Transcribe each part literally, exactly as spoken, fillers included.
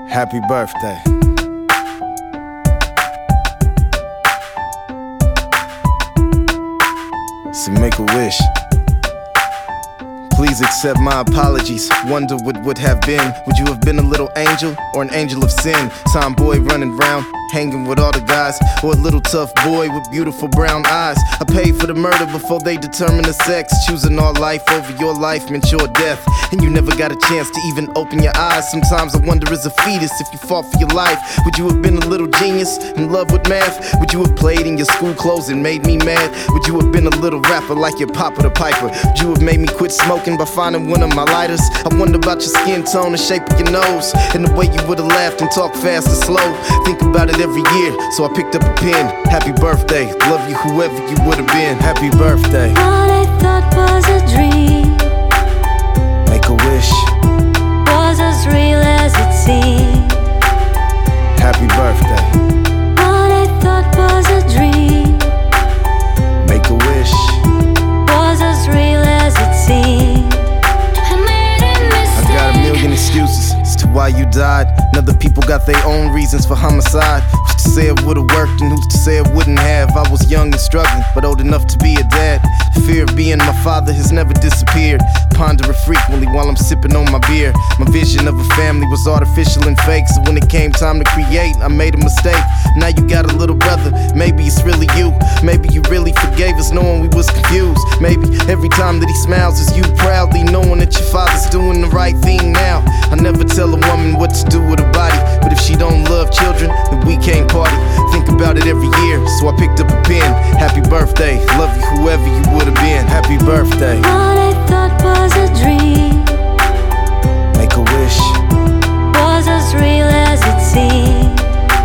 Happy birthday. So make a wish. Please accept my apologies. Wonder what would have been. Would you have been a little angel or an angel of sin? Tomboy running round, hanging with all the guys, or a little tough boy with beautiful brown eyes. I paid for the murder before they determined the sex. Choosing our life over your life meant your death, and you never got a chance to even open your eyes. Sometimes I wonder, as a fetus, if you fought for your life, would you have been a little genius in love with math? Would you have played in your school clothes and made me mad? Would you have been a little rapper like your Papa the Piper? Would you have made me quit smoking by finding one of my lighters? I wonder about your skin tone, the shape of your nose, and the way you would've laughed and talked fast or slow. Think about it every year, so I picked up a pen. Happy birthday, love you whoever you would've been. Happy birthday. What I thought was a dream, make a wish, was as real as it seemed. Happy birthday. What I thought was a dream, make a wish, was as real as it seemed. I made a mistake. I got a million excuses as to why you died, and other people got their own reasons for homicide. Who's to say it would've worked and who's to say it wouldn't have? I was young and struggling, but old enough to be a dad. The fear of being my father has never disappeared. Ponder it frequently while I'm sipping on my beer. My vision of a family was artificial and fake, so when it came time to create, I made a mistake. Now you got a little brother, maybe it's really you. Maybe you really forgave us knowing we was confused. Maybe every time that he smiles is you proudly knowing that your father's doing the right thing now. I never tell a woman what to do with her body, but if she don't love children, then we can't party. Think about it every year, so I picked up a pen. Happy birthday, love you whoever you would've been. Happy birthday. What I thought was a dream, make a wish, was as real as it seemed.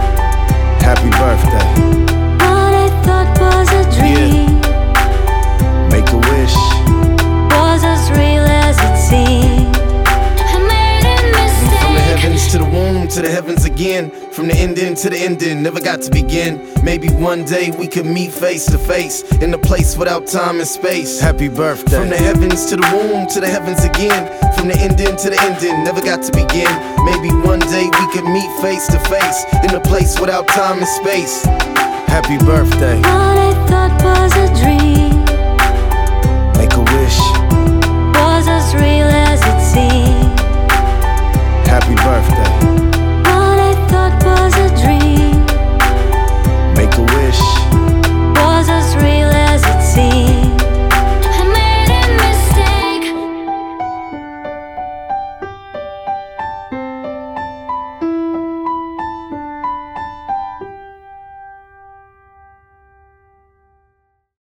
Happy birthday. What I thought was a dream, yeah. Make a wish, was as real as it seemed. I made a mistake. From the heavens to the womb, to the heavens again. From the ending to the ending, never got to begin. Maybe one day we could meet face to face, in a place without time and space. Happy birthday. From the heavens to the womb, to the heavens again. From the ending to the ending, never got to begin. Maybe one day we could meet face to face, in a place without time and space. Happy birthday. What I thought